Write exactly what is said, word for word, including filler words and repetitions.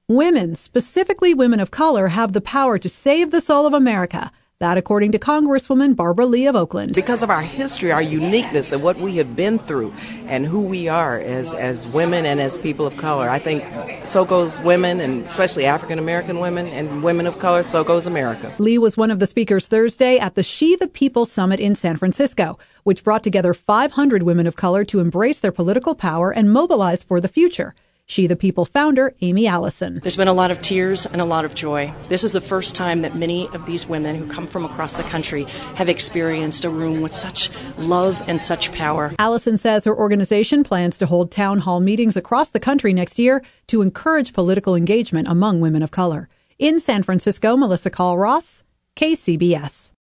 Women, specifically women of color, have the power to save the soul of America. That, according to Congresswoman Barbara Lee of Oakland. Because of our history, our uniqueness, and what we have been through, and who we are as, as women and as people of color, I think so goes women, and especially African-American women and women of color, so goes America. Lee was one of the speakers Thursday at the She the People Summit in San Francisco, which brought together five hundred women of color to embrace their political power and mobilize for the future. She the People founder, Amy Allison. There's been a lot of tears and a lot of joy. This is the first time that many of these women who come from across the country have experienced a room with such love and such power. Allison says her organization plans to hold town hall meetings across the country next year to encourage political engagement among women of color. In San Francisco, Melissa Call-Ross, K C B S.